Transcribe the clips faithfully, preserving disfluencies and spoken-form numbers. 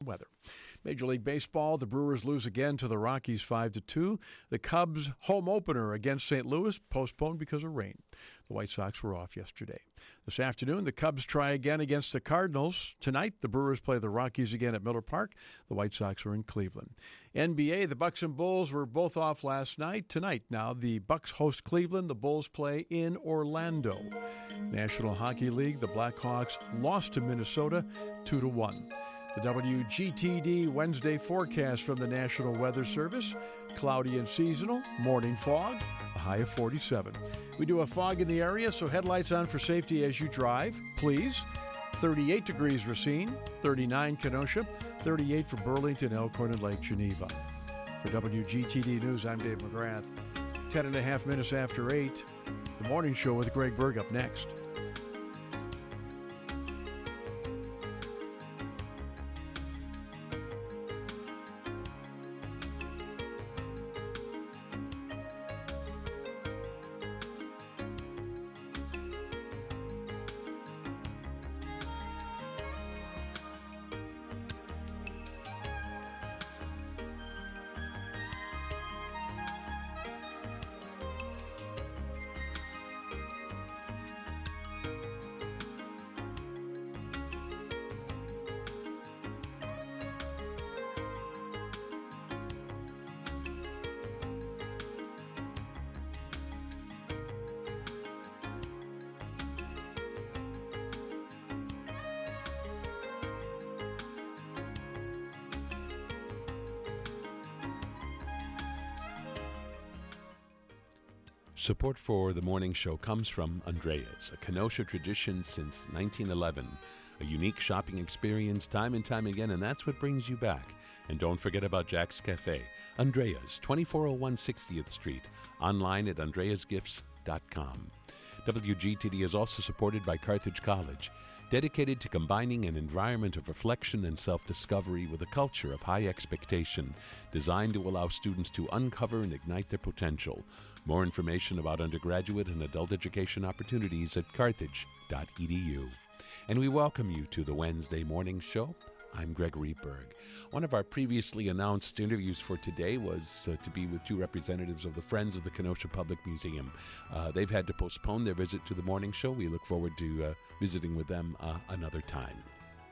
weather. Major League Baseball, the Brewers lose again to the Rockies five to two. The Cubs' home opener against Saint Louis postponed because of rain. The White Sox were off yesterday. This afternoon, the Cubs try again against the Cardinals. Tonight, the Brewers play the Rockies again at Miller Park. The White Sox are in Cleveland. N B A, the Bucks and Bulls were both off last night. Tonight, now, the Bucks host Cleveland. The Bulls play in Orlando. National Hockey League, the Blackhawks lost to Minnesota two to one. The W G T D Wednesday forecast from the National Weather Service. Cloudy and seasonal, morning fog, a high of forty-seven. We do have fog in the area, so headlights on for safety as you drive, please. thirty-eight degrees Racine, thirty-nine Kenosha, thirty-eight for Burlington, Elkhorn, and Lake Geneva. For W G T D News, I'm Dave McGrath. Ten and a half minutes after eight, the morning show with Greg Berg up next. Support for the morning show comes from Andreas, a Kenosha tradition since nineteen eleven. A unique shopping experience time and time again, and that's what brings you back. And don't forget about Jack's Cafe. Andreas, twenty-four oh one sixtieth Street. Online at andreas gifts dot com. W G T D is also supported by Carthage College, dedicated to combining an environment of reflection and self-discovery with a culture of high expectation, designed to allow students to uncover and ignite their potential. More information about undergraduate and adult education opportunities at carthage dot e d u. And we welcome you to the Wednesday morning show. I'm Gregory Berg. One of our previously announced interviews for today was uh, to be with two representatives of the Friends of the Kenosha Public Museum. Uh, they've had to postpone their visit to the morning show. We look forward to uh, visiting with them uh, another time.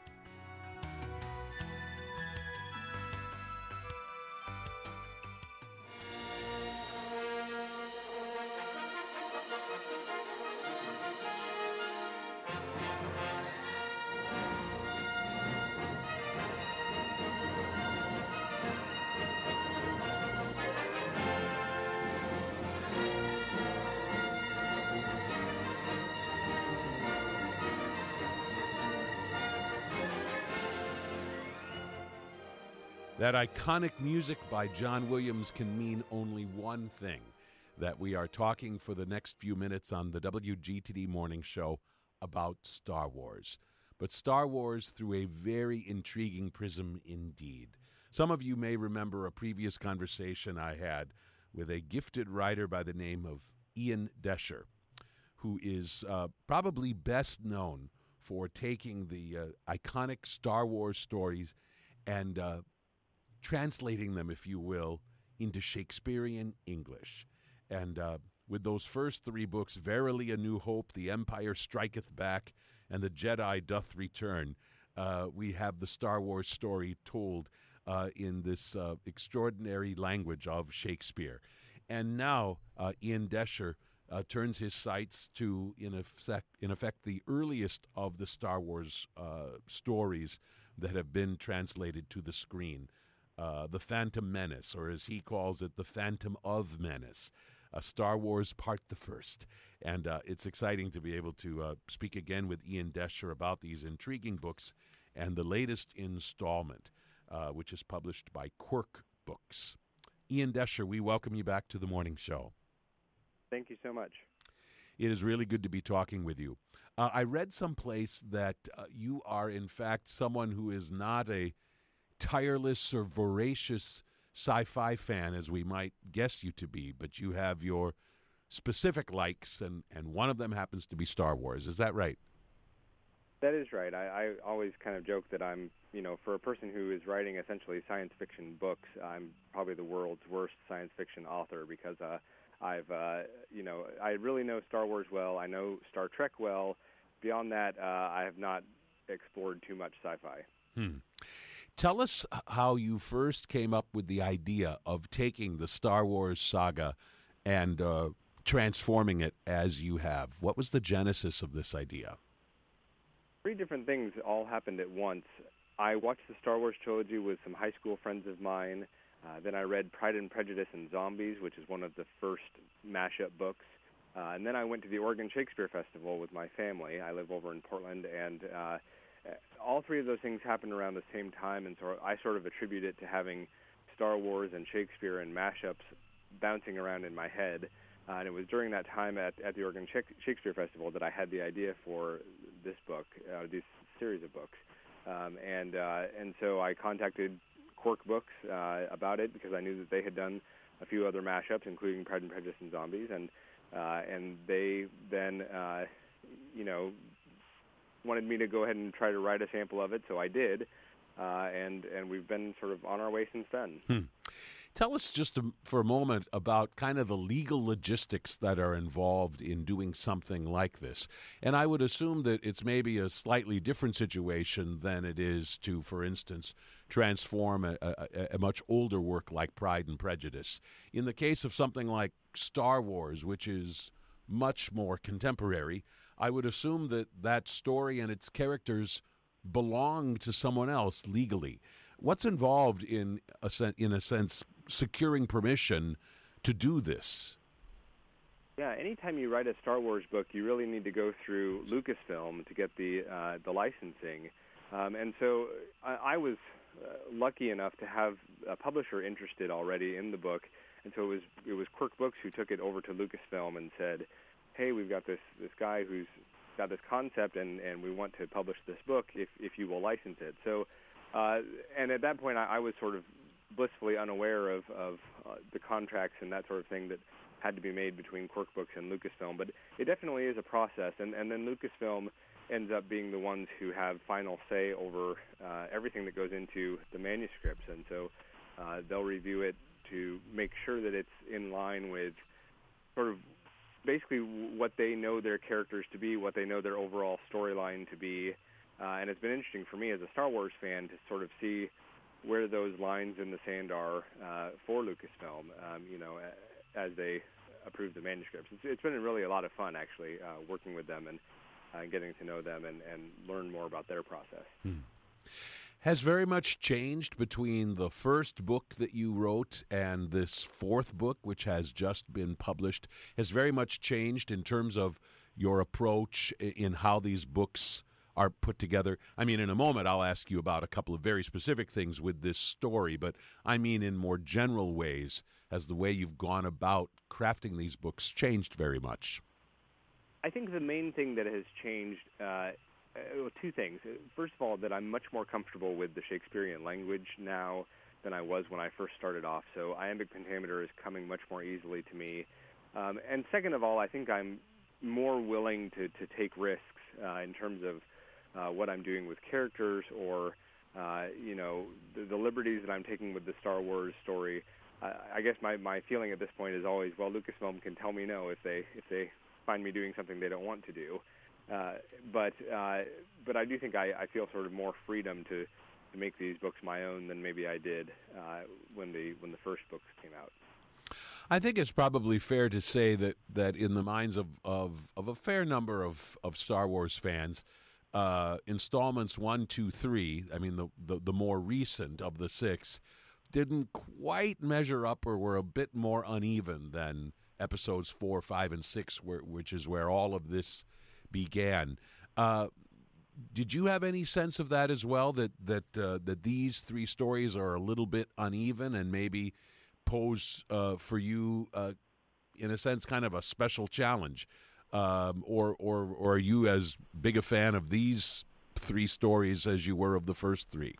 That iconic music by John Williams can mean only one thing, that we are talking for the next few minutes on the W G T D Morning Show about Star Wars. But Star Wars through a very intriguing prism indeed. Some of you may remember a previous conversation I had with a gifted writer by the name of Ian Desher, who is uh, probably best known for taking the uh, iconic Star Wars stories and uh, translating them, if you will, into Shakespearean English. And uh, with those first three books, Verily A New Hope, The Empire Striketh Back, and The Jedi Doth Return, uh, we have the Star Wars story told uh, in this uh, extraordinary language of Shakespeare. And now uh, Ian Desher uh, turns his sights to, in effect, in effect, the earliest of the Star Wars uh, stories that have been translated to the screen. Uh, the Phantom Menace, or as he calls it, the Phantom of Menace, uh, Star Wars Part the First. And uh, it's exciting to be able to uh, speak again with Ian Desher about these intriguing books and the latest installment, uh, which is published by Quirk Books. Ian Desher, we welcome you back to the morning show. Thank you so much. It is really good to be talking with you. Uh, I read someplace that uh, you are, in fact, someone who is not a tireless or voracious sci-fi fan, as we might guess you to be, but you have your specific likes, and, and one of them happens to be Star Wars. Is that right? That is right. I, I always kind of joke that I'm, you know, for a person who is writing essentially science fiction books, I'm probably the world's worst science fiction author because uh, I've, uh, you know, I really know Star Wars well. I know Star Trek well. Beyond that, uh, I have not explored too much sci-fi. Hmm. Tell us how you first came up with the idea of taking the Star Wars saga and uh, transforming it as you have. What was the genesis of this idea? Three different things all happened at once. I watched the Star Wars trilogy with some high school friends of mine. Uh, then I read Pride and Prejudice and Zombies, which is one of the first mashup books. Uh, and then I went to the Oregon Shakespeare Festival with my family. I live over in Portland, and uh, all three of those things happened around the same time, and so I sort of attribute it to having Star Wars and Shakespeare and mashups bouncing around in my head. Uh, and it was during that time at, at the Oregon Shakespeare Festival that I had the idea for this book, uh, this series of books. Um, and uh, and so I contacted Quirk Books uh, about it because I knew that they had done a few other mashups, including Pride and Prejudice and Zombies. And uh, and they then, uh, you know, wanted me to go ahead and try to write a sample of it, so I did. Uh, and, and we've been sort of on our way since then. Hmm. Tell us just a, for a moment about kind of the legal logistics that are involved in doing something like this. And I would assume that it's maybe a slightly different situation than it is to, for instance, transform a, a, a much older work like Pride and Prejudice. In the case of something like Star Wars, which is much more contemporary, I would assume that that story and its characters belong to someone else legally. What's involved in a sen- in a sense securing permission to do this? Yeah, anytime you write a Star Wars book, you really need to go through Lucasfilm to get the uh, the licensing. Um, and so I, I was uh, lucky enough to have a publisher interested already in the book, and so it was it was Quirk Books who took it over to Lucasfilm and said, "Hey, we've got this this guy who's got this concept, and, and we want to publish this book if if you will license it." So. Uh, and at that point, I, I was sort of blissfully unaware of, of uh, the contracts and that sort of thing that had to be made between Quirk Books and Lucasfilm. But it definitely is a process, and, and then Lucasfilm ends up being the ones who have final say over uh, everything that goes into the manuscripts. And so uh, they'll review it to make sure that it's in line with sort of basically what they know their characters to be, what they know their overall storyline to be. Uh, and it's been interesting for me as a Star Wars fan to sort of see where those lines in the sand are uh, for Lucasfilm, um, you know, as they approve the manuscripts. It's, it's been really a lot of fun, actually, uh, working with them and uh, getting to know them and, and learn more about their process. Hmm. Has very much changed between the first book that you wrote and this fourth book, which has just been published, has very much changed in terms of your approach in how these books are put together. I mean, in a moment, I'll ask you about a couple of very specific things with this story, but I mean in more general ways, has the way you've gone about crafting these books changed very much? I think the main thing that has changed, uh, uh, two things. First of all, that I'm much more comfortable with the Shakespearean language now than I was when I first started off, so iambic pentameter is coming much more easily to me. Um, and second of all, I think I'm more willing to, to take risks uh, in terms of Uh, what I'm doing with characters or, uh, you know, the, the liberties that I'm taking with the Star Wars story. Uh, I guess my, my feeling at this point is always, well, Lucasfilm can tell me no if they if they find me doing something they don't want to do. Uh, but uh, but I do think I, I feel sort of more freedom to, to make these books my own than maybe I did uh, when the when the first books came out. I think it's probably fair to say that, that in the minds of, of, of a fair number of, of Star Wars fans, Uh, installments one, two, three, I mean, the, the, the more recent of the six, didn't quite measure up or were a bit more uneven than episodes four, five, and six, where, which is where all of this began. Uh, did you have any sense of that as well, that, that, uh, that these three stories are a little bit uneven and maybe pose uh, for you, uh, in a sense, kind of a special challenge? Um, or, or, or are you as big a fan of these three stories as you were of the first three?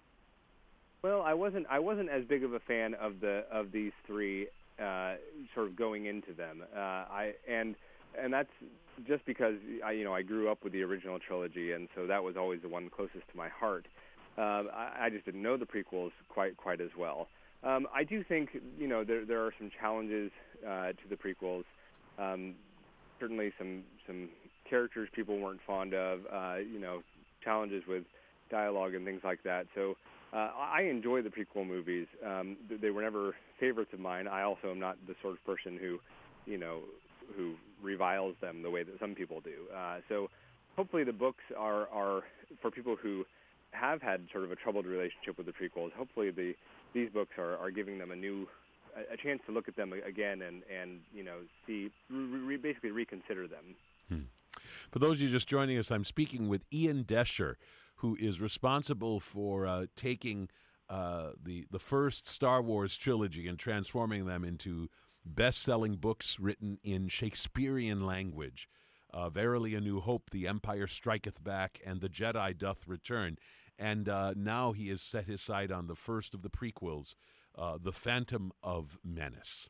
Well, I wasn't. I wasn't as big of a fan of the of these three, uh, sort of going into them. Uh, I and and that's just because I, you know, I grew up with the original trilogy, and so that was always the one closest to my heart. Um, I, I just didn't know the prequels quite quite as well. Um, I do think, you know, there there are some challenges uh, to the prequels. Um, certainly, some some characters people weren't fond of. Uh, you know, challenges with dialogue and things like that. So uh, I enjoy the prequel movies. Um, they were never favorites of mine. I also am not the sort of person who, you know, who reviles them the way that some people do. Uh, so hopefully the books are, are for people who have had sort of a troubled relationship with the prequels. Hopefully the these books are, are giving them a new a, a chance to look at them again and, and you know see re, basically reconsider them. Hmm. For those of you just joining us, I'm speaking with Ian Desher, who is responsible for uh, taking uh, the the first Star Wars trilogy and transforming them into best-selling books written in Shakespearean language. Uh, Verily A New Hope, The Empire Striketh Back, and The Jedi Doth Return. And uh, now he has set his sight on the first of the prequels, uh, The Phantom of Menace.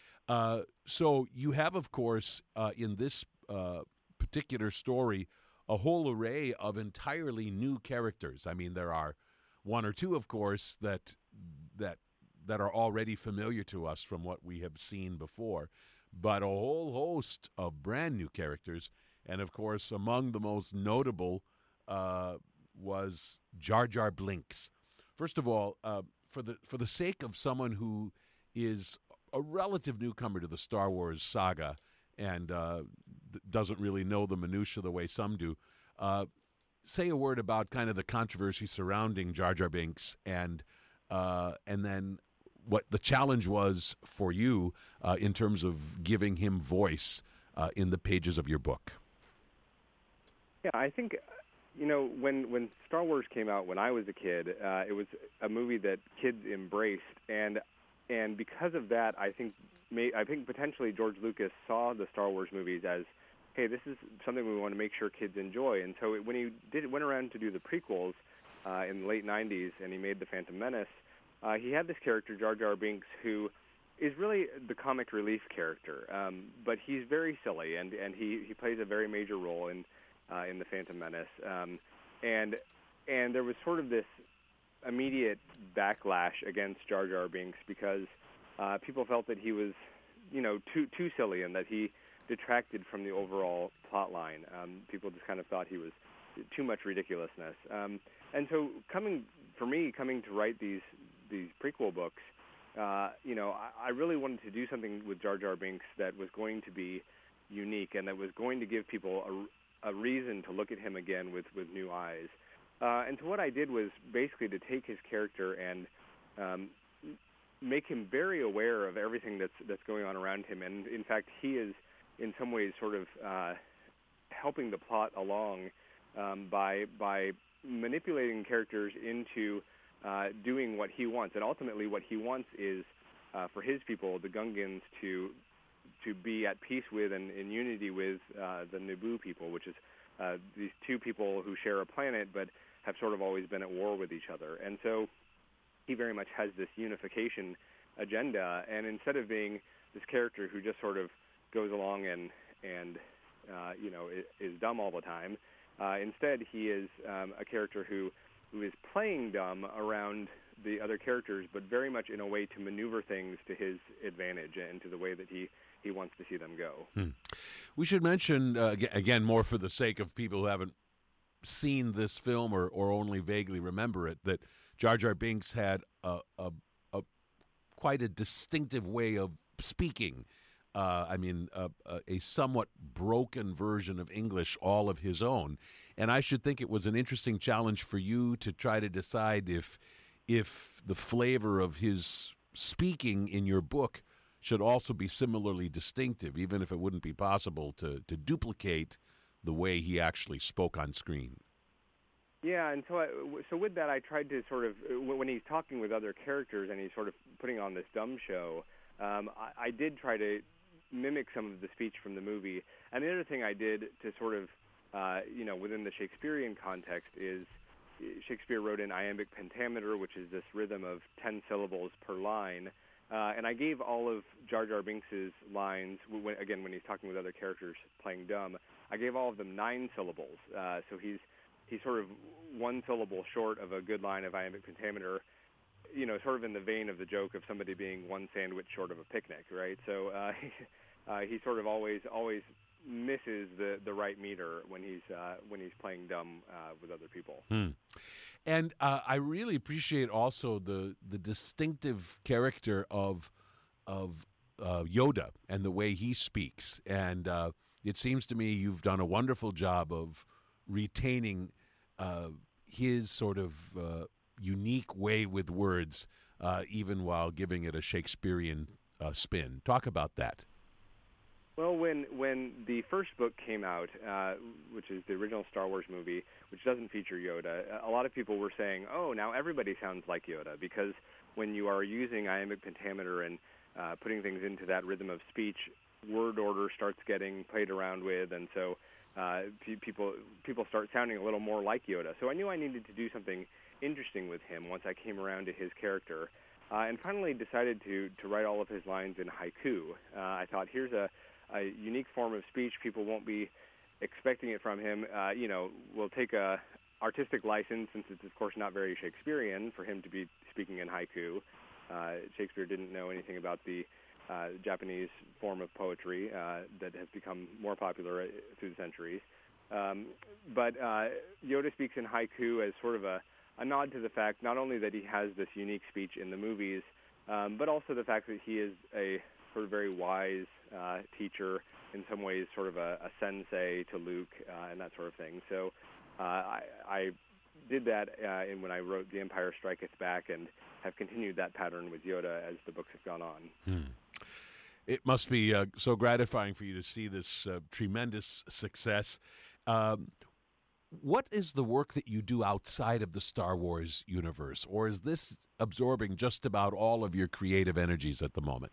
Uh, so you have, of course, uh, in this uh, particular story, a whole array of entirely new characters. I mean, there are one or two, of course, that that that are already familiar to us from what we have seen before, but a whole host of brand new characters. And, of course, among the most notable uh, was Jar Jar Binks. First of all, uh, for the for the sake of someone who is a relative newcomer to the Star Wars saga and uh, doesn't really know the minutia the way some do, uh, say a word about kind of the controversy surrounding Jar Jar Binks and uh, and then what the challenge was for you uh, in terms of giving him voice uh, in the pages of your book. Yeah, I think, you know, when, when Star Wars came out when I was a kid, uh, it was a movie that kids embraced, and and because of that, I think may, I think potentially George Lucas saw the Star Wars movies as, hey, this is something we want to make sure kids enjoy. And so when he did went around to do the prequels uh, in the late nineties, and he made The Phantom Menace, uh, he had this character, Jar Jar Binks, who is really the comic relief character, um, but he's very silly, and, and he, he plays a very major role in uh, in The Phantom Menace. Um, and and there was sort of this immediate backlash against Jar Jar Binks because uh, people felt that he was, you know, too too silly and that he detracted from the overall plot line. Um, people just kind of thought he was too much ridiculousness. Um, and so coming, for me, coming to write these these prequel books, uh, you know, I, I really wanted to do something with Jar Jar Binks that was going to be unique and that was going to give people a, a reason to look at him again with, with new eyes. Uh, and so what I did was basically to take his character and um, make him very aware of everything that's that's going on around him. And in fact, he is in some ways sort of uh, helping the plot along um, by by manipulating characters into uh, doing what he wants. And ultimately, what he wants is uh, for his people, the Gungans, to to be at peace with and in unity with uh, the Naboo people, which is uh, these two people who share a planet but have sort of always been at war with each other. And so he very much has this unification agenda, and instead of being this character who just sort of goes along and, and uh, you know, is, is dumb all the time, uh, instead he is um, a character who, who is playing dumb around the other characters, but very much in a way to maneuver things to his advantage and to the way that he, he wants to see them go. Hmm. We should mention, uh, again, more for the sake of people who haven't seen this film or, or only vaguely remember it, that Jar Jar Binks had a, a, a quite a distinctive way of speaking. Uh, I mean, a, a somewhat broken version of English, all of his own. And I should think it was an interesting challenge for you to try to decide if if the flavor of his speaking in your book should also be similarly distinctive, even if it wouldn't be possible to, to duplicate the way he actually spoke on screen. Yeah, and so I, so with that, I tried to sort of, when he's talking with other characters and he's sort of putting on this dumb show, um, I, I did try to mimic some of the speech from the movie. And the other thing I did to sort of, uh, you know, within the Shakespearean context is Shakespeare wrote in iambic pentameter, which is this rhythm of ten syllables per line. Uh, and I gave all of Jar Jar Binks' lines, when, again, when he's talking with other characters playing dumb, I gave all of them nine syllables. Uh, so he's he's sort of one syllable short of a good line of iambic pentameter, you know, sort of in the vein of the joke of somebody being one sandwich short of a picnic, right? So uh, uh, he sort of always always misses the, the right meter when he's uh, when he's playing dumb uh, with other people. Hmm. And uh, I really appreciate also the the distinctive character of of uh, Yoda and the way he speaks. And uh, it seems to me you've done a wonderful job of retaining uh, his sort of uh, unique way with words, uh, even while giving it a Shakespearean uh, spin. Talk about that. Well, when when the first book came out, uh, which is the original Star Wars movie, which doesn't feature Yoda, a lot of people were saying, oh, now everybody sounds like Yoda, because when you are using iambic pentameter and uh, putting things into that rhythm of speech, word order starts getting played around with, and so uh, pe- people people start sounding a little more like Yoda. So I knew I needed to do something interesting with him once I came around to his character, uh, and finally decided to, to write all of his lines in haiku. Uh, I thought, here's a a unique form of speech. People won't be expecting it from him. Uh, you know, we'll take a artistic license, since it's, of course, not very Shakespearean for him to be speaking in haiku. Uh, Shakespeare didn't know anything about the uh, Japanese form of poetry uh, that has become more popular through the centuries. Um, but uh, Yoda speaks in haiku as sort of a, a nod to the fact not only that he has this unique speech in the movies, um, but also the fact that he is a sort of very wise uh, teacher, in some ways sort of a, a sensei to Luke uh, and that sort of thing. So uh, I, I did that uh, in when I wrote The Empire Striketh Back, and have continued that pattern with Yoda as the books have gone on. Hmm. It must be uh, so gratifying for you to see this uh, tremendous success. Um, what is the work that you do outside of the Star Wars universe, or is this absorbing just about all of your creative energies at the moment?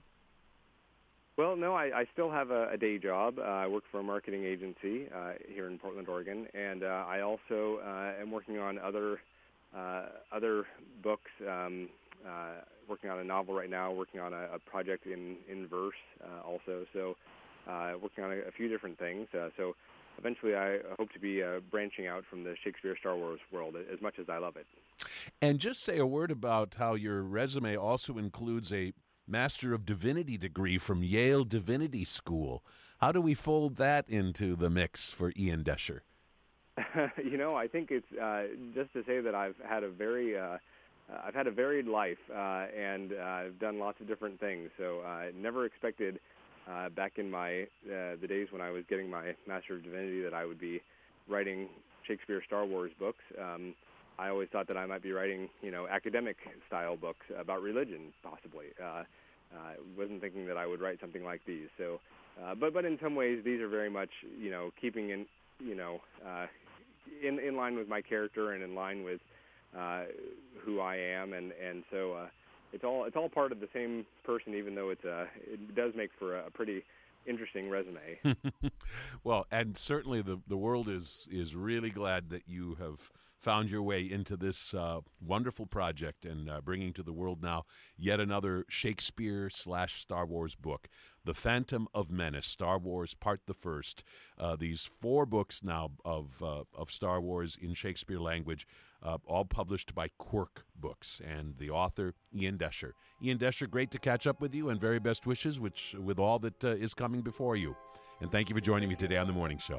Well, no, I, I still have a, a day job. Uh, I work for a marketing agency uh, here in Portland, Oregon, and uh, I also uh, am working on other uh, other books. Um, uh, working on a novel right now. Working on a, a project in in verse uh, also. So, uh, working on a, a few different things. Uh, so, eventually, I hope to be uh, branching out from the Shakespeare Star Wars world as much as I love it. And just say a word about how your resume also includes a Master of Divinity degree from Yale Divinity School. How do we fold that into the mix for Ian Desher? You know, I think it's uh, just to say that I've had a very, uh, I've had a varied life, uh, and uh, I've done lots of different things. So I never expected uh, back in my uh, the days when I was getting my Master of Divinity that I would be writing Shakespeare Star Wars books. Um, I always thought that I might be writing, you know, academic-style books about religion, possibly. Uh, I uh, wasn't thinking that I would write something like these. So, uh, but but in some ways, these are very much, you know, keeping in, you know, uh, in in line with my character and in line with uh, who I am, and and so uh, it's all it's all part of the same person, even though it's a it does make for a pretty interesting resume. Well, and certainly the the world is is really glad that you have found your way into this uh, wonderful project and uh, bringing to the world now yet another Shakespeare slash Star Wars book, The Phantom of Menace, Star Wars Part the First. Uh, these four books now of uh, of Star Wars in Shakespeare language, uh, all published by Quirk Books, and the author, Ian Desher. Ian Desher, great to catch up with you, and very best wishes which with all that uh, is coming before you. And thank you for joining me today on The Morning Show.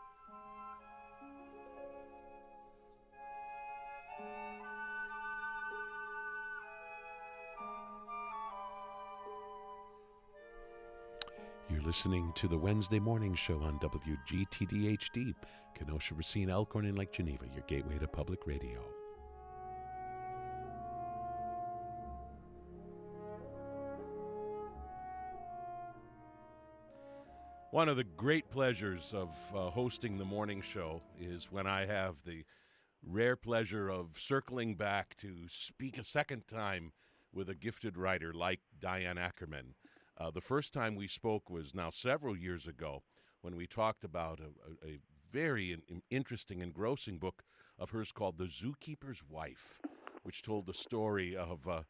You're listening to the Wednesday Morning Show on W G T D H D, Kenosha, Racine, Elkhorn, and Lake Geneva, your gateway to public radio. One of the great pleasures of uh, hosting the morning show is when I have the rare pleasure of circling back to speak a second time with a gifted writer like Diane Ackerman. Uh, the first time we spoke was now several years ago when we talked about a, a, a very in, interesting, engrossing book of hers called The Zookeeper's Wife, which told the story of uh,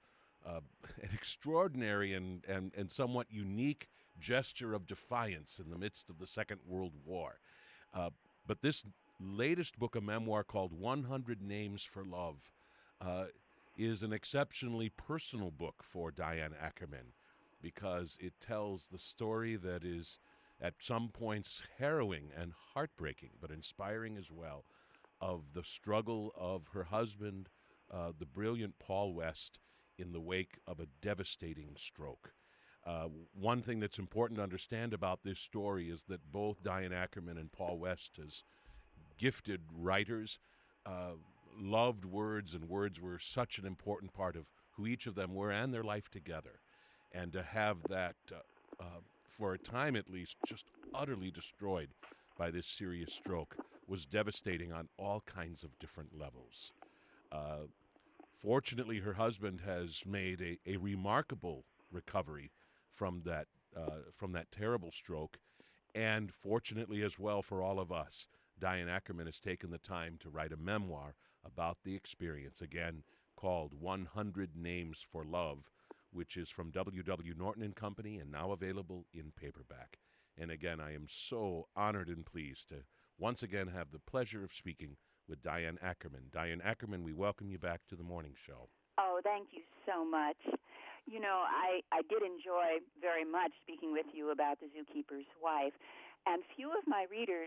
uh, an extraordinary and, and, and somewhat unique gesture of defiance in the midst of the Second World War. Uh, but this latest book, a memoir called one hundred Names for Love, uh, is an exceptionally personal book for Diane Ackerman because it tells the story that is at some points harrowing and heartbreaking, but inspiring as well, of the struggle of her husband, uh, the brilliant Paul West, in the wake of a devastating stroke. Uh, one thing that's important to understand about this story is that both Diane Ackerman and Paul West, as gifted writers, uh, loved words, and words were such an important part of who each of them were and their life together. And to have that, uh, uh, for a time at least, just utterly destroyed by this serious stroke was devastating on all kinds of different levels. Uh, fortunately, her husband has made a, a remarkable recovery from that uh, from that terrible stroke, and fortunately as well for all of us, Diane Ackerman has taken the time to write a memoir about the experience, again called one hundred Names for Love, which is from W W. Norton and Company and now available in paperback. And again, I am so honored and pleased to once again have the pleasure of speaking with Diane Ackerman. Diane Ackerman, we welcome you back to the morning show. Oh, thank you so much. You know, I, I did enjoy very much speaking with you about The Zookeeper's Wife, and few of my readers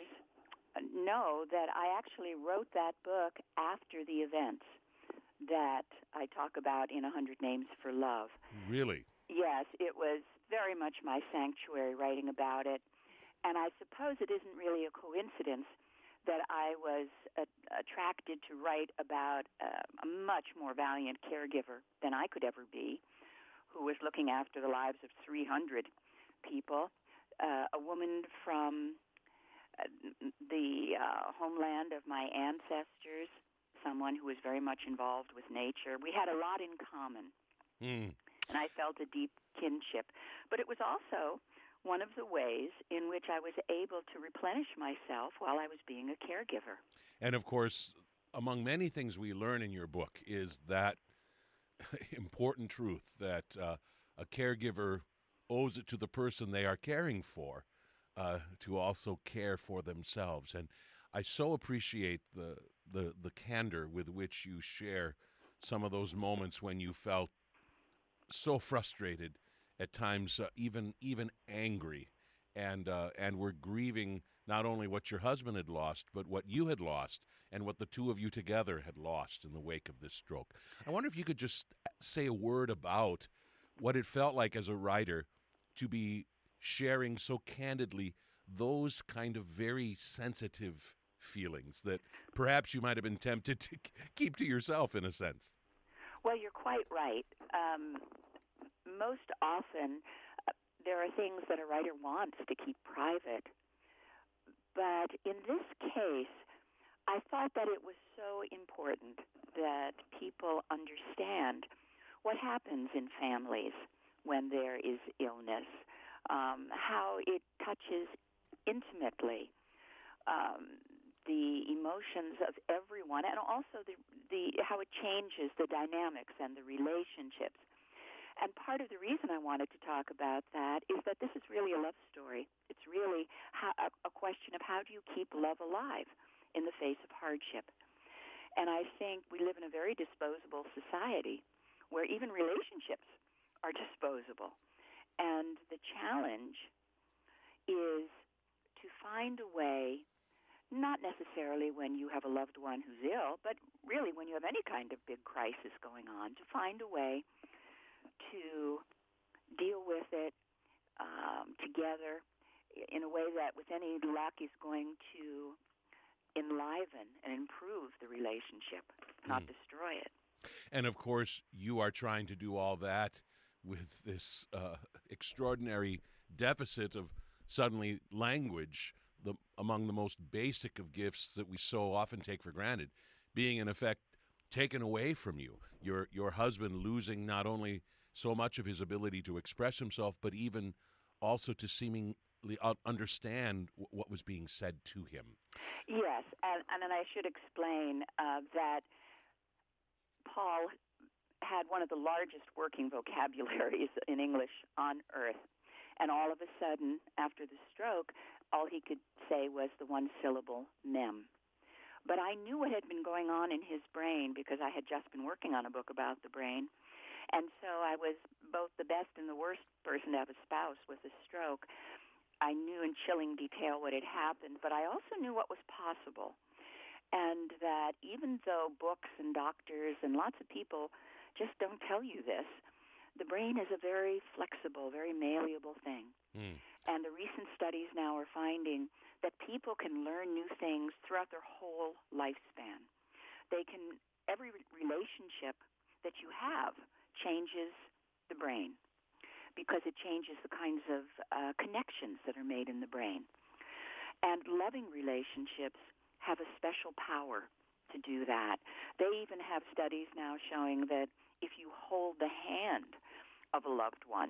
know that I actually wrote that book after the events that I talk about in one hundred Names for Love. Really? Yes, it was very much my sanctuary writing about it, and I suppose it isn't really a coincidence that I was uh, attracted to write about uh, a much more valiant caregiver than I could ever be, who was looking after the lives of three hundred people, uh, a woman from uh, the uh, homeland of my ancestors, someone who was very much involved with nature. We had a lot in common, mm. and I felt a deep kinship. But it was also one of the ways in which I was able to replenish myself while I was being a caregiver. And of course, among many things we learn in your book is that important truth that uh, a caregiver owes it to the person they are caring for uh, to also care for themselves. And I so appreciate the, the, the candor with which you share some of those moments when you felt so frustrated, at times uh, even even angry, and uh, and were grieving not only what your husband had lost, but what you had lost and what the two of you together had lost in the wake of this stroke. I wonder if you could just say a word about what it felt like as a writer to be sharing so candidly those kind of very sensitive feelings that perhaps you might have been tempted to keep to yourself in a sense. Well, you're quite right. Um, most often, uh, there are things that a writer wants to keep private. But in this case, I thought that it was so important that people understand what happens in families when there is illness, um, how it touches intimately um, the emotions of everyone, and also the, the how it changes the dynamics and the relationships. And part of the reason I wanted to talk about that is that this is really a love story. It's really how, a, a question of how do you keep love alive in the face of hardship. And I think we live in a very disposable society where even relationships are disposable. And the challenge is to find a way, not necessarily when you have a loved one who's ill, but really when you have any kind of big crisis going on, to find a way to deal with it um, together in a way that, with any luck, is going to enliven and improve the relationship, not mm. destroy it. And, of course, you are trying to do all that with this uh, extraordinary deficit of, suddenly, language, the, among the most basic of gifts that we so often take for granted, being, in effect, taken away from you. Your, your husband losing not only so much of his ability to express himself, but even also to seemingly understand w- what was being said to him. Yes, and, and then I should explain uh, that Paul had one of the largest working vocabularies in English on earth. And all of a sudden, after the stroke, all he could say was the one syllable, mem. But I knew what had been going on in his brain because I had just been working on a book about the brain. And so I was both the best and the worst person to have a spouse with a stroke. I knew in chilling detail what had happened, but I also knew what was possible. And that even though books and doctors and lots of people just don't tell you this, the brain is a very flexible, very malleable thing. Mm. And the recent studies now are finding that people can learn new things throughout their whole lifespan. They can, every relationship that you have changes the brain because it changes the kinds of uh, connections that are made in the brain. And loving relationships have a special power to do that. They even have studies now showing that if you hold the hand of a loved one,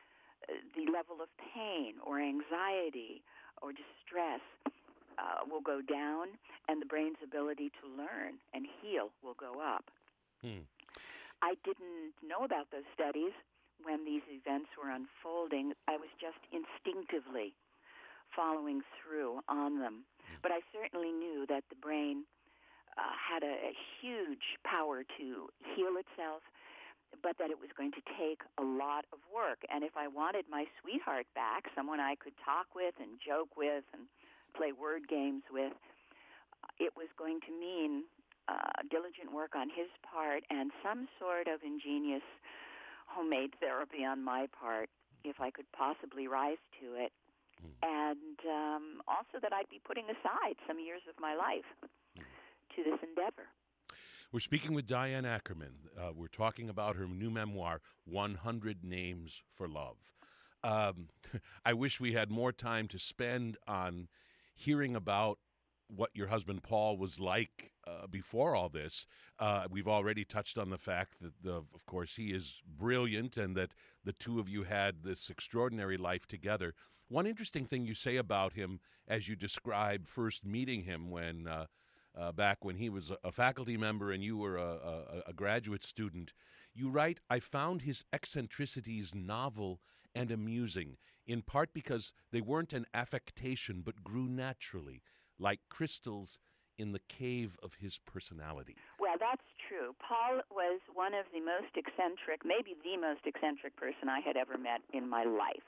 the level of pain or anxiety or distress uh, will go down, and the brain's ability to learn and heal will go up. Hmm. I didn't know about those studies when these events were unfolding. I was just instinctively following through on them. Hmm. But I certainly knew that the brain uh, had a, a huge power to heal itself, but that it was going to take a lot of work. And if I wanted my sweetheart back, someone I could talk with and joke with and play word games with, it was going to mean uh, diligent work on his part and some sort of ingenious homemade therapy on my part, if I could possibly rise to it. Mm. And um, also that I'd be putting aside some years of my life mm. to this endeavor. We're speaking with Diane Ackerman. Uh, we're talking about her new memoir, one hundred Names for Love. Um, I wish we had more time to spend on hearing about what your husband Paul was like uh, before all this. Uh, we've already touched on the fact that, the, of course, he is brilliant and that the two of you had this extraordinary life together. One interesting thing you say about him as you describe first meeting him when uh, uh, back when he was a, a faculty member and you were a, a, a graduate student, you write, "I found his eccentricities novel and amusing, in part because they weren't an affectation but grew naturally, like crystals in the cave of his personality." Well, that's true. Paul was one of the most eccentric, maybe the most eccentric person I had ever met in my life.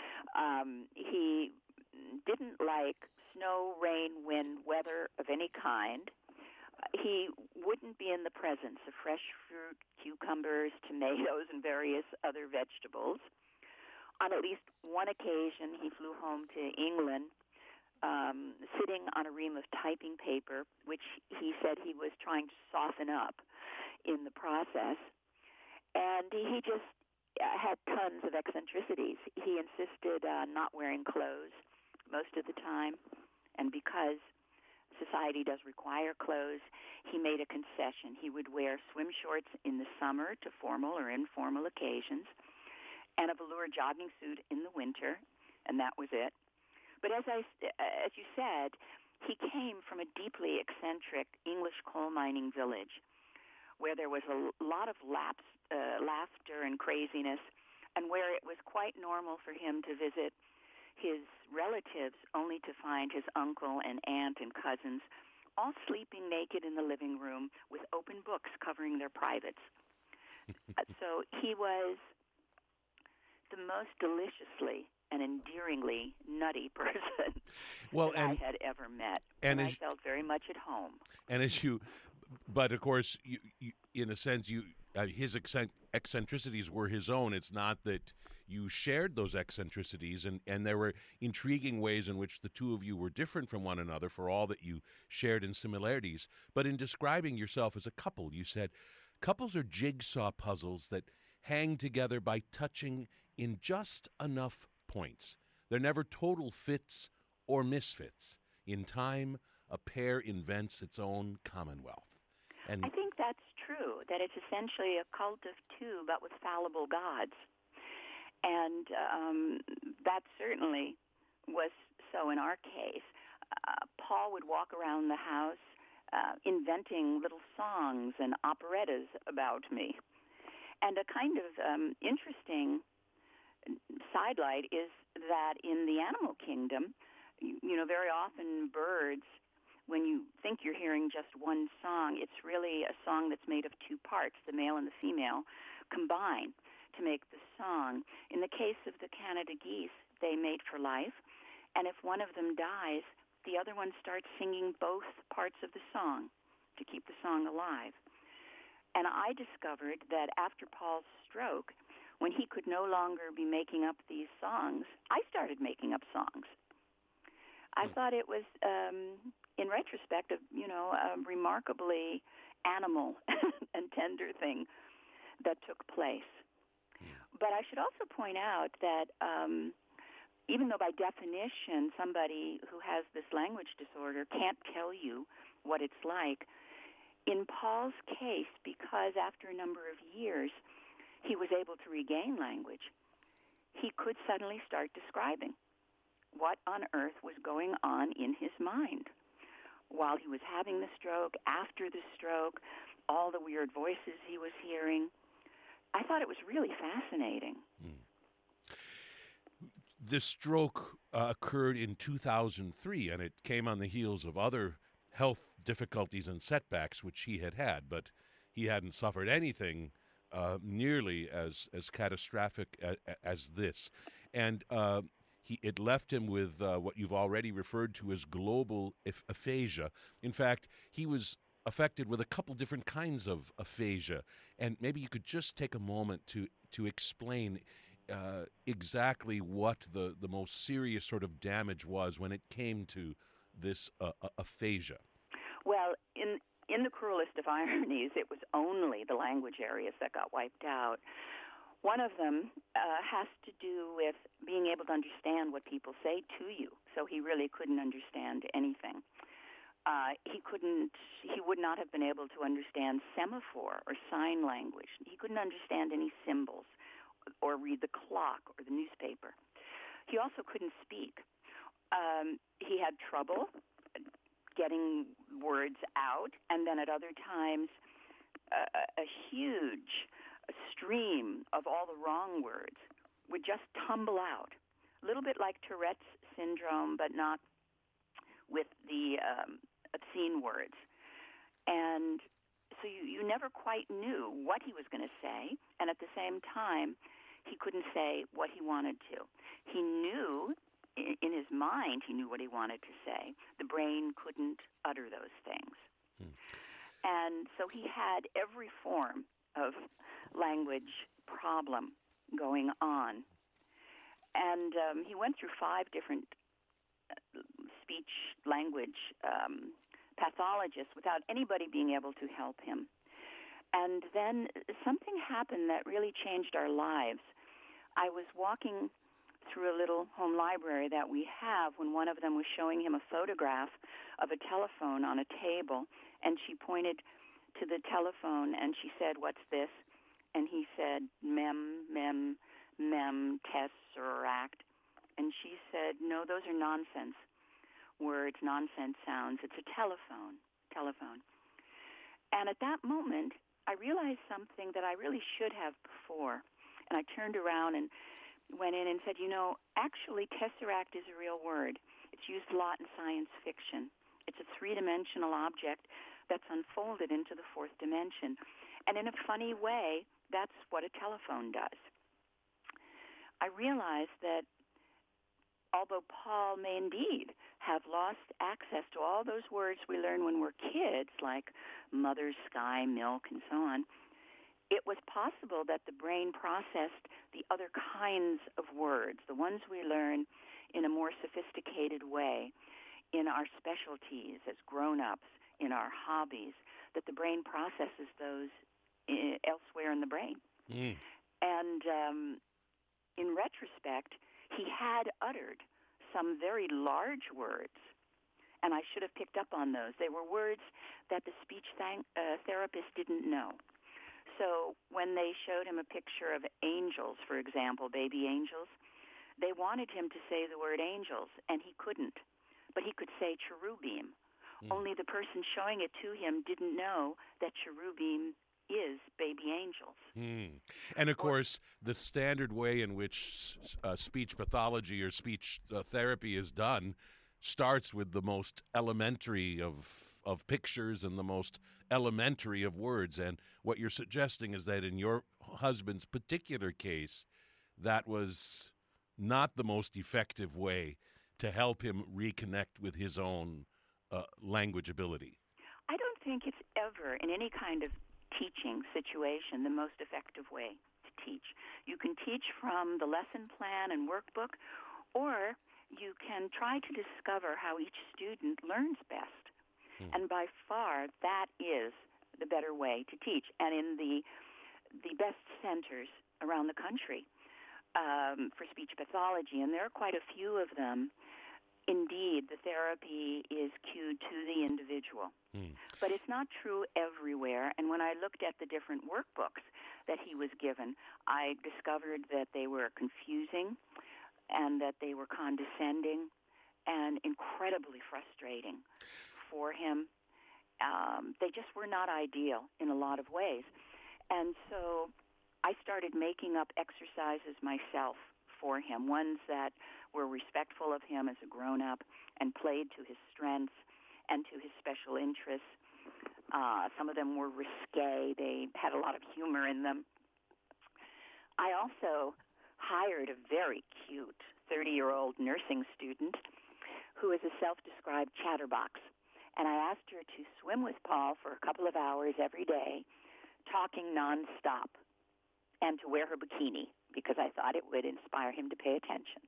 Um, he didn't like snow, rain, wind, weather of any kind. He wouldn't be in the presence of fresh fruit, cucumbers, tomatoes, and various other vegetables. On at least one occasion, he flew home to England, Um, sitting on a ream of typing paper, which he said he was trying to soften up in the process. And he just had tons of eccentricities. He insisted on not wearing clothes most of the time. And because society does require clothes, he made a concession. He would wear swim shorts in the summer to formal or informal occasions and a velour jogging suit in the winter, and that was it. But as I, as you said, he came from a deeply eccentric English coal mining village where there was a lot of laps, uh, laughter and craziness, and where it was quite normal for him to visit his relatives only to find his uncle and aunt and cousins all sleeping naked in the living room with open books covering their privates. So he was the most deliciously and endearingly nutty person well, that and, I had ever met. And, and as, I felt very much at home. And as you, but of course, you, you, in a sense, you uh, his eccentricities were his own. It's not that you shared those eccentricities, and, and there were intriguing ways in which the two of you were different from one another for all that you shared in similarities. But in describing yourself as a couple, you said, couples are jigsaw puzzles that hang together by touching in just enough points. They're never total fits or misfits. In time, a pair invents its own commonwealth. And I think that's true, that it's essentially a cult of two, but with fallible gods. And um, that certainly was so in our case. Uh, Paul would walk around the house uh, inventing little songs and operettas about me. And a kind of um, interesting sidelight is that in the animal kingdom, you, you know, very often birds, when you think you're hearing just one song, it's really a song that's made of two parts, the male and the female combine to make the song. In the case of the Canada geese, they mate for life, and if one of them dies, the other one starts singing both parts of the song to keep the song alive. And I discovered that after Paul's stroke, when he could no longer be making up these songs, I started making up songs. I hmm. thought it was, um, in retrospect, a, you know, a remarkably animal and tender thing that took place. Hmm. But I should also point out that um, even though by definition somebody who has this language disorder can't tell you what it's like, in Paul's case, because after a number of years he was able to regain language, he could suddenly start describing what on earth was going on in his mind while he was having the stroke, after the stroke, all the weird voices he was hearing. I thought it was really fascinating. Mm. The stroke uh, occurred in two thousand three, and it came on the heels of other health difficulties and setbacks which he had had, but he hadn't suffered anything uh, nearly as as catastrophic a, a, as this. And uh, he it left him with uh, what you've already referred to as global aph- aphasia. In fact, he was affected with a couple different kinds of aphasia, and maybe you could just take a moment to to explain uh, exactly what the, the most serious sort of damage was when it came to this uh, aphasia. Well, in in the cruelest of ironies, it was only the language areas that got wiped out. One of them uh, has to do with being able to understand what people say to you, so he really couldn't understand anything. Uh, he couldn't, he would not have been able to understand semaphore or sign language. He couldn't understand any symbols or read the clock or the newspaper. He also couldn't speak. Um, he had trouble getting words out, and then at other times uh, a huge stream of all the wrong words would just tumble out. A little bit like Tourette's syndrome, but not with the um, obscene words. And so you, you never quite knew what he was going to say, and at the same time, he couldn't say what he wanted to. He knew, in, in his mind, he knew what he wanted to say. The brain couldn't utter those things. Hmm. And so he had every form of language problem going on. And um, he went through five different speech language um, pathologists without anybody being able to help him. And then something happened that really changed our lives. I was walking through a little home library that we have when one of them was showing him a photograph of a telephone on a table, and she pointed to the telephone and she said, "What's this?" And he said, "Mem, mem, mem, tesseract." And she said, "No, those are nonsense words, nonsense sounds. It's a telephone, telephone." And at that moment, I realized something that I really should have before. And I turned around and went in and said, you know, actually tesseract is a real word. It's used a lot in science fiction. It's a three-dimensional object that's unfolded into the fourth dimension. And in a funny way, that's what a telephone does. I realized that although Paul may indeed have lost access to all those words we learn when we're kids, like mother, sky, milk, and so on, it was possible that the brain processed the other kinds of words, the ones we learn in a more sophisticated way in our specialties as grown-ups, in our hobbies, that the brain processes those I- elsewhere in the brain. Mm. And um, in retrospect, he had uttered some very large words, and I should have picked up on those. They were words that the speech th- uh, therapist didn't know. So when they showed him a picture of angels, for example, baby angels, they wanted him to say the word angels, and he couldn't. But he could say cherubim. Mm. Only the person showing it to him didn't know that cherubim is baby angels. Hmm. And of course, the standard way in which uh, speech pathology or speech uh, therapy is done starts with the most elementary of of pictures and the most elementary of words. And what you're suggesting is that in your husband's particular case, that was not the most effective way to help him reconnect with his own uh, language ability. I don't think it's ever, in any kind of teaching situation, the most effective way to teach. You can teach from the lesson plan and workbook, or you can try to discover how each student learns best. Hmm. And by far, that is the better way to teach. And in the the best centers around the country um, for speech pathology, and there are quite a few of them, indeed, the therapy is cued to the individual. Hmm. But it's not true everywhere. And when I looked at the different workbooks that he was given, I discovered that they were confusing and that they were condescending and incredibly frustrating for him. Um, they just were not ideal in a lot of ways. And so I started making up exercises myself for him, ones that were respectful of him as a grown-up and played to his strengths and to his special interests. Uh, some of them were risque. They had a lot of humor in them. I also hired a very cute thirty-year-old nursing student who is a self-described chatterbox. And I asked her to swim with Paul for a couple of hours every day, talking nonstop, and to wear her bikini, because I thought it would inspire him to pay attention.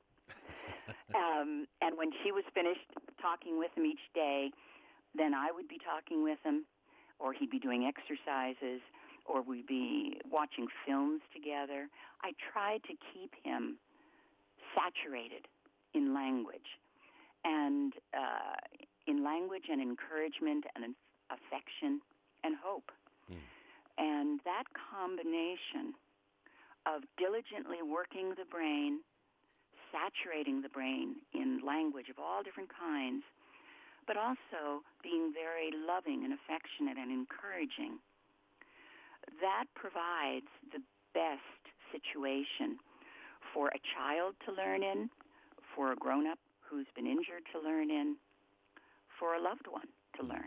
um, and when she was finished talking with him each day, then I would be talking with him, or he'd be doing exercises, or we'd be watching films together. I tried to keep him saturated in language, and uh, in language and encouragement and affection and hope. Mm. And that combination of diligently working the brain, saturating the brain in language of all different kinds, but also being very loving and affectionate and encouraging, that provides the best situation for a child to learn in, for a grown-up who's been injured to learn in, for a loved one to learn.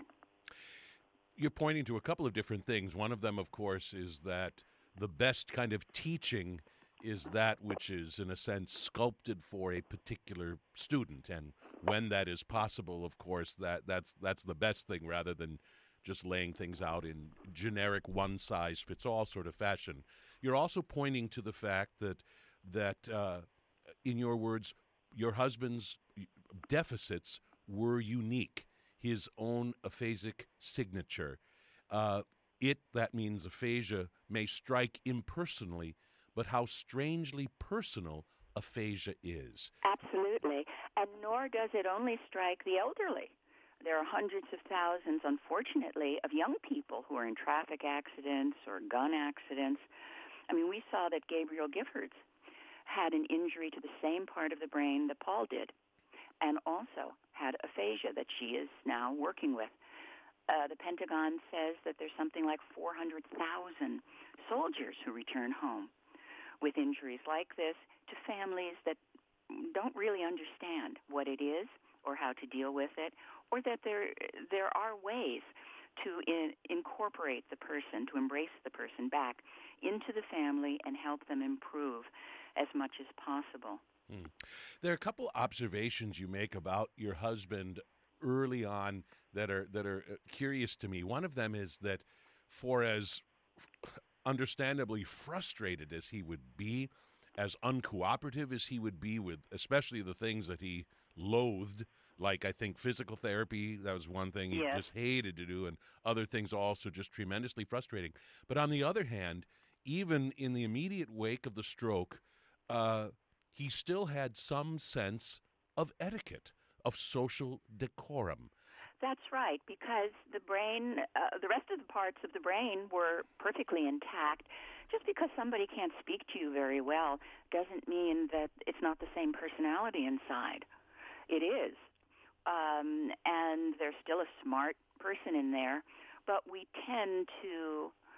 You're pointing to a couple of different things. One of them, of course, is that the best kind of teaching is that which is, in a sense, sculpted for a particular student. And when that is possible, of course, that that's that's the best thing, rather than just laying things out in generic one-size-fits-all sort of fashion. You're also pointing to the fact that, that uh, in your words, your husband's deficits were unique, his own aphasic signature. Uh, it, that means aphasia, may strike impersonally, but how strangely personal aphasia is. Absolutely. And nor does it only strike the elderly. There are hundreds of thousands, unfortunately, of young people who are in traffic accidents or gun accidents. I mean, we saw that Gabrielle Giffords had an injury to the same part of the brain that Paul did, and also had aphasia that she is now working with. Uh, the Pentagon says that there's something like four hundred thousand soldiers who return home with injuries like this to families that don't really understand what it is or how to deal with it, or that there there are ways to in, incorporate the person, to embrace the person back into the family and help them improve as much as possible. Hmm. There are a couple observations you make about your husband early on that are that are curious to me. One of them is that, for as understandably frustrated as he would be, as uncooperative as he would be with especially the things that he loathed, like I think physical therapy, that was one thing he yes. just hated to do, and other things also just tremendously frustrating. But on the other hand, even in the immediate wake of the stroke, uh, he still had some sense of etiquette, of social decorum. That's right, because the brain, uh, the rest of the parts of the brain were perfectly intact. Just because somebody can't speak to you very well doesn't mean that it's not the same personality inside. It is. Um, and there's still a smart person in there, but we tend to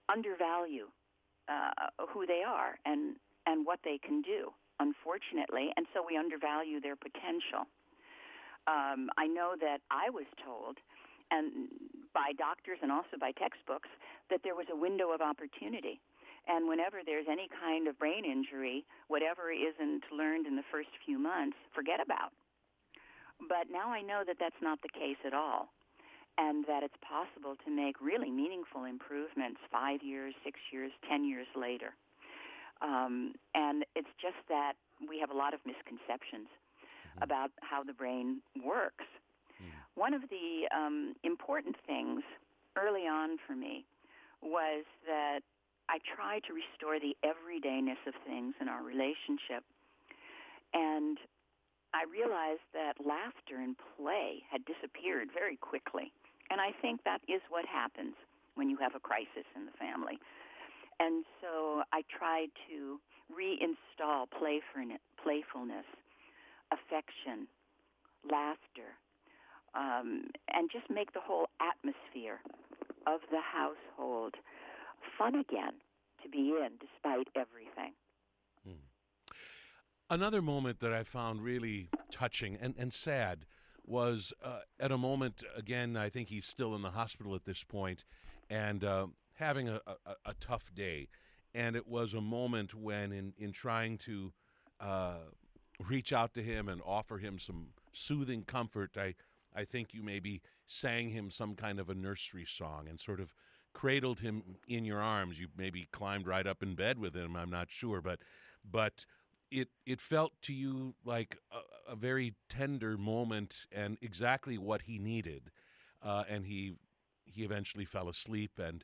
undervalue uh, who they are and, and what they can do, unfortunately, and so we undervalue their potential. Um, I know that I was told, and by doctors and also by textbooks, that there was a window of opportunity. And whenever there's any kind of brain injury, whatever isn't learned in the first few months, forget about. But now I know that that's not the case at all, and that it's possible to make really meaningful improvements five years, six years, ten years later. Um, and it's just that we have a lot of misconceptions mm-hmm. about how the brain works. Mm. One of the um, important things early on for me was that I tried to restore the everydayness of things in our relationship. And I realized that laughter and play had disappeared very quickly. And I think that is what happens when you have a crisis in the family. And so I tried to reinstall playfulness, affection, laughter, um, and just make the whole atmosphere of the household fun again to be in despite everything. Hmm. Another moment that I found really touching and, and sad was uh, at a moment, again, I think he's still in the hospital at this point, and uh, having a, a, a tough day. And it was a moment when in, in trying to uh, reach out to him and offer him some soothing comfort, I, I think you maybe sang him some kind of a nursery song and sort of cradled him in your arms. You maybe climbed right up in bed with him, I'm not sure, but but it it felt to you like a, a very tender moment and exactly what he needed. Uh, and he he eventually fell asleep, and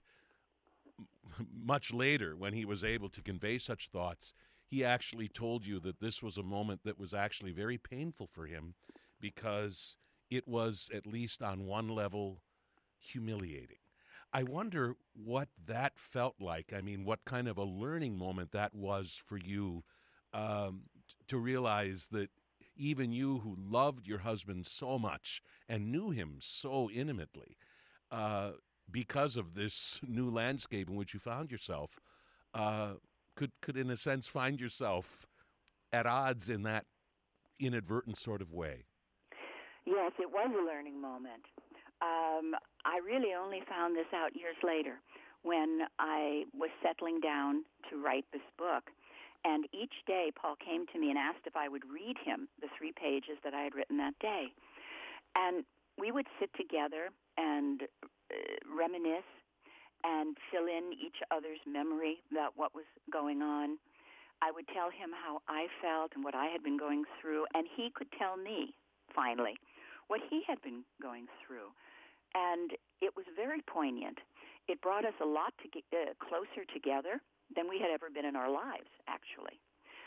m- much later, when he was able to convey such thoughts, he actually told you that this was a moment that was actually very painful for him because it was, at least on one level, humiliating. I wonder what that felt like. I mean, what kind of a learning moment that was for you um, t- to realize that even you who loved your husband so much and knew him so intimately, uh, because of this new landscape in which you found yourself, uh, could, could in a sense find yourself at odds in that inadvertent sort of way. Yes, it was a learning moment. Um, I really only found this out years later when I was settling down to write this book. And each day, Paul came to me and asked if I would read him the three pages that I had written that day. And we would sit together and uh, reminisce and fill in each other's memory about what was going on. I would tell him how I felt and what I had been going through, and he could tell me, finally, what he had been going through. And it was very poignant. It brought us a lot to get, uh, closer together than we had ever been in our lives, actually.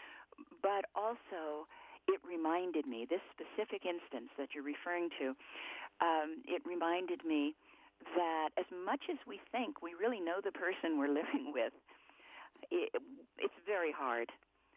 But also, it reminded me, this specific instance that you're referring to, um, it reminded me that as much as we think we really know the person we're living with, it, it's very hard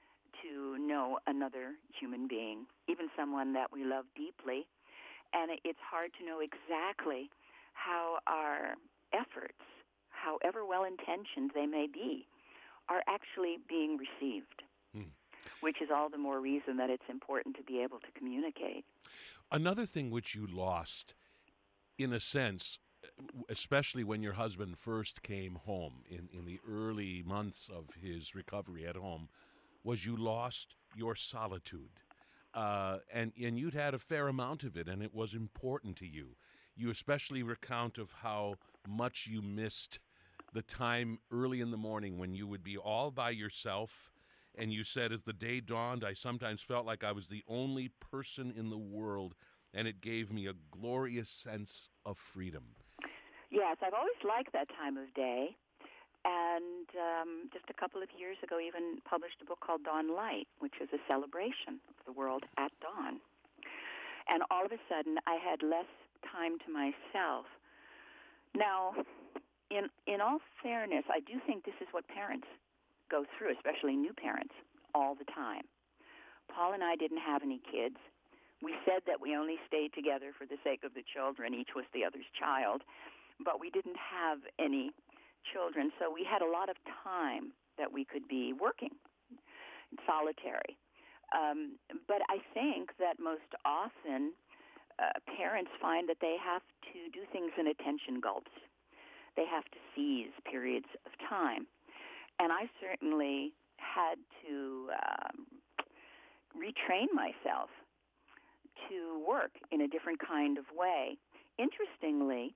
to know another human being, even someone that we love deeply. And it's hard to know exactly how our efforts, however well-intentioned they may be, are actually being received, hmm. which is all the more reason that it's important to be able to communicate. Another thing which you lost, in a sense, especially when your husband first came home in, in the early months of his recovery at home, was you lost your solitude. Uh, and, and you'd had a fair amount of it, and it was important to you. You especially recount of how much you missed the time early in the morning when you would be all by yourself, and you said, as the day dawned, I sometimes felt like I was the only person in the world, and it gave me a glorious sense of freedom. Yes, I've always liked that time of day. And um, just a couple of years ago, even published a book called Dawn Light, which is a celebration of the world at dawn. And all of a sudden, I had less time to myself. Now, in in all fairness, I do think this is what parents go through, especially new parents, all the time. Paul and I didn't have any kids. We said that we only stayed together for the sake of the children. Each was the other's child. But we didn't have any children, so we had a lot of time that we could be working, solitary. Um, but I think that most often uh, parents find that they have to do things in attention gulps. They have to seize periods of time. And I certainly had to um, retrain myself to work in a different kind of way. Interestingly,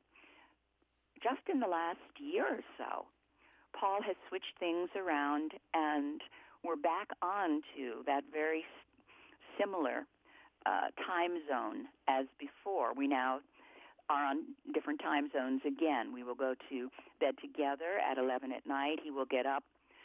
just in the last year or so, Paul has switched things around, and we're back on to that very similar uh, time zone as before. We now are on different time zones again. We will go to bed together at eleven at night. He will get up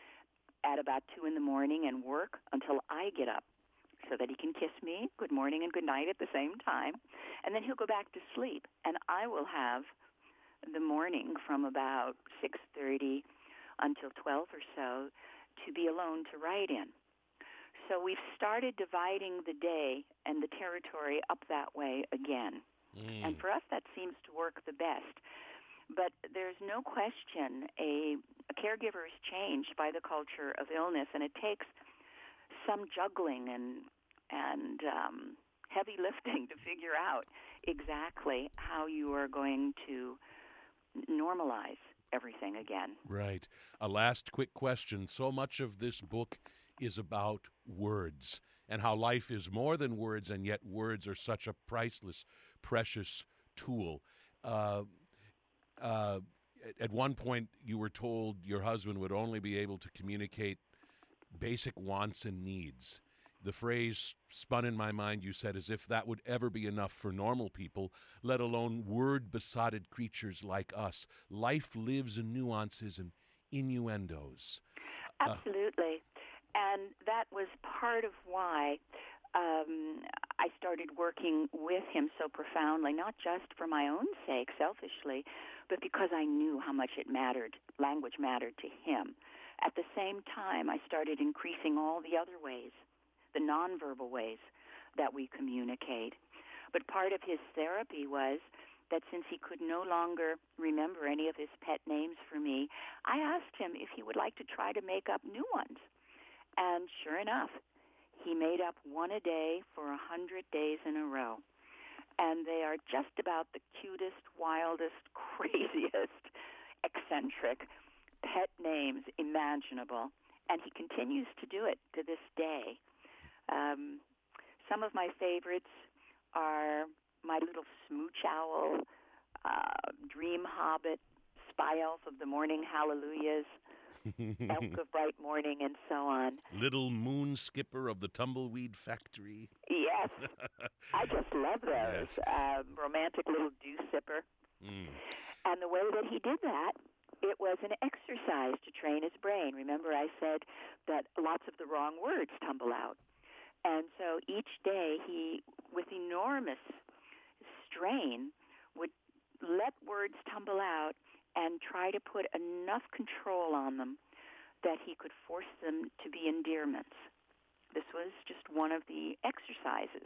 at about two in the morning and work until I get up so that he can kiss me good morning and good night at the same time. And then he'll go back to sleep, and I will have the morning from about six thirty until twelve or so to be alone to write in. So we've started dividing the day and the territory up that way again. Mm. And for us, that seems to work the best. But there's no question a, a caregiver is changed by the culture of illness, and it takes some juggling and, and um, heavy lifting to figure out exactly how you are going to normalize everything again. Right. A last quick question. So much of this book is about words and how life is more than words, and yet words are such a priceless, precious tool. Uh, uh, at one point, you were told your husband would only be able to communicate basic wants and needs. The phrase spun in my mind, you said, as if that would ever be enough for normal people, let alone word-besotted creatures like us. Life lives in nuances and innuendos. Absolutely. Uh, and that was part of why um, I started working with him so profoundly, not just for my own sake, selfishly, but because I knew how much it mattered, language mattered to him. At the same time, I started increasing all the other ways, the nonverbal ways that we communicate. But part of his therapy was that since he could no longer remember any of his pet names for me, I asked him if he would like to try to make up new ones. And sure enough, he made up one a day for a hundred days in a row. And they are just about the cutest, wildest, craziest, eccentric pet names imaginable. And he continues to do it to this day. Um, some of my favorites are my little smooch owl, uh, dream hobbit, spy elf of the morning hallelujahs, elk of bright morning, and so on. Little moon skipper of the tumbleweed factory. Yes, I just love those. Yes. Um, romantic little dew sipper. Mm. And the way that he did that, it was an exercise to train his brain. Remember, I said that lots of the wrong words tumble out. And so each day he, with enormous strain, would let words tumble out and try to put enough control on them that he could force them to be endearments. This was just one of the exercises.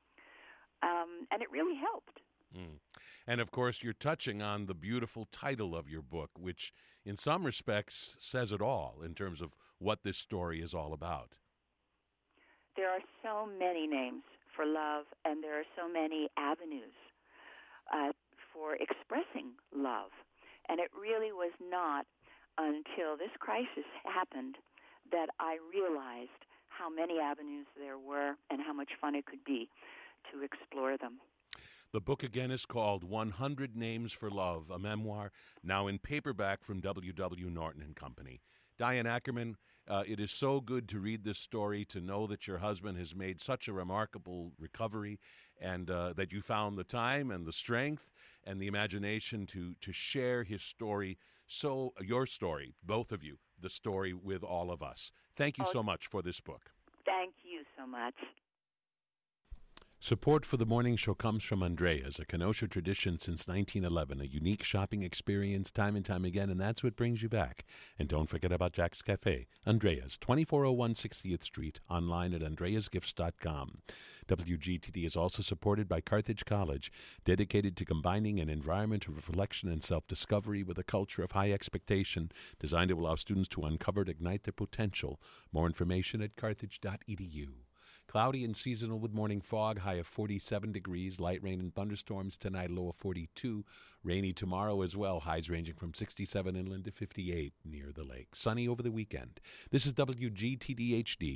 Um, and it really helped. Mm. And, of course, you're touching on the beautiful title of your book, which in some respects says it all in terms of what this story is all about. There are so many names for love, and there are so many avenues uh, for expressing love. And it really was not until this crisis happened that I realized how many avenues there were and how much fun it could be to explore them. The book again is called one hundred Names for Love, a memoir now in paperback from W W. Norton and Company. Diane Ackerman, uh, it is so good to read this story, to know that your husband has made such a remarkable recovery, and uh, that you found the time and the strength and the imagination to to share his story, so your story, both of you, the story with all of us. Thank you oh, so much for this book. Thank you so much. Support for the morning show comes from Andrea's, a Kenosha tradition since nineteen eleven, a unique shopping experience time and time again, and that's what brings you back. And don't forget about Jack's Cafe, Andrea's, twenty-four oh one sixtieth Street, online at andreas gifts dot com. W G T D is also supported by Carthage College, dedicated to combining an environment of reflection and self-discovery with a culture of high expectation, designed to allow students to uncover and ignite their potential. More information at carthage dot e d u. Cloudy and seasonal with morning fog, high of forty-seven degrees. Light rain and thunderstorms tonight, low of forty-two. Rainy tomorrow as well, highs ranging from sixty-seven inland to fifty-eight near the lake. Sunny over the weekend. This is W G T D H D.